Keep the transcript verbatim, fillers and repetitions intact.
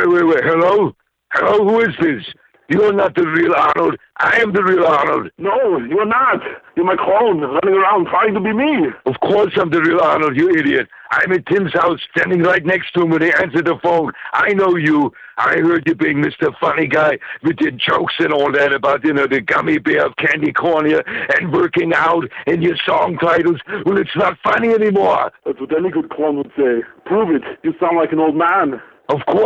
wait, wait, wait. Hello? Hello, who is this? You're not the real Arnold. I am the real Arnold. No, you're not. You're my clone, running around trying to be me. Of course I'm the real Arnold, you idiot. I'm at Tim's house, standing right next to him when he answered the phone. I know you. I heard you being Mister Funny Guy with your jokes and all that about, you know, the gummy bear of candy cornea and working out and your song titles. Well, it's not funny anymore. That's what any good clone would say. Prove it. You sound like an old man. Of course.